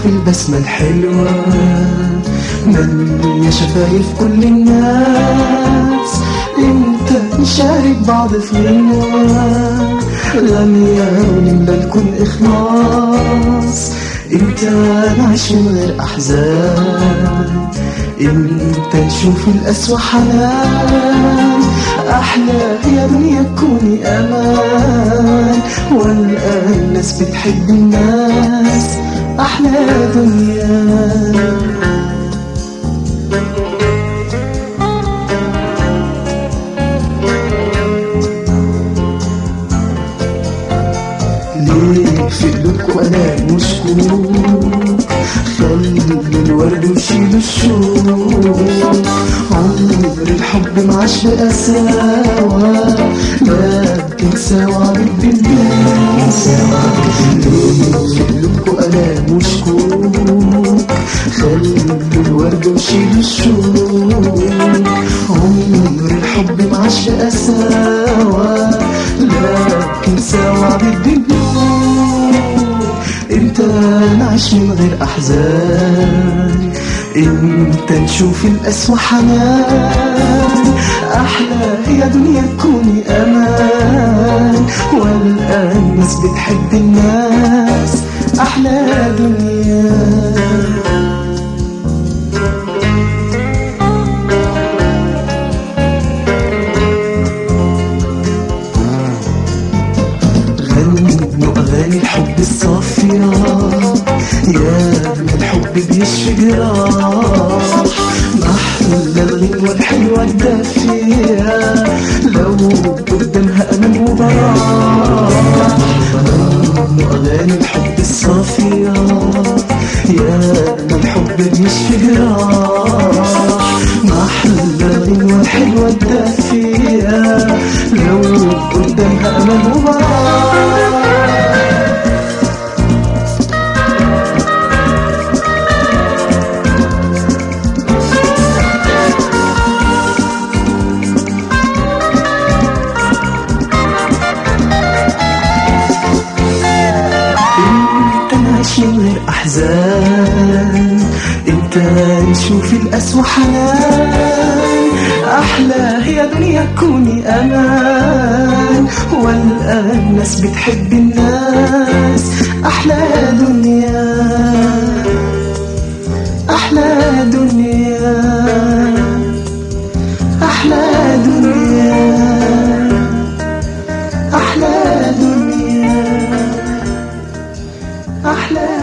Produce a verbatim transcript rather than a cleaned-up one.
شوف البسمة الحلوة مليا شفايف كل الناس، امتى نشارك بعض في غنوة غنية ونملى الكون إخلاص، امتى نعيش من غير أحزان، امتى نشوف القسوة حنان، أحلى يا دنيا تكوني أمان، والقى الناس بتحب الناس، أحلى دنيا. ليه في قلوبكوا أنا مشكوك، خلي الورد وشيلوا الشوق، عمر الحب معاش بقساوة لكن سوا بالدنيا. ليه في قلوبكوا أنا مشكوك، خلي الورد وشيلوا الشوق، عمر الحب معاش بقساوة لكن سوا بالدنيا. امتى نعيش من غير أحزان، امتى نشوف القسوة حنان، أحلى يا دنيا تكوني أمان، والقى الناس بتحب الناس، أحلى دنيا. أغاني الحب الصافية يا من الحب بيشفي جراح، محلى الغنوة الحلوة الدافية لو قدامها أمان وبراح. أغاني الحب الصافية يا من الحب بيشفي جراح، محلى الغنوة الحلوة الدافية لو قدامها أمان وبراح. من غير أحزان، انت نشوف القسوة حنان، أحلى هي دنيا تكوني أمان، والقى الناس بتحب الناس، أحلى دنيا، أحلى دنيا، أحلى دنيا، أحلى دنيا، أحلى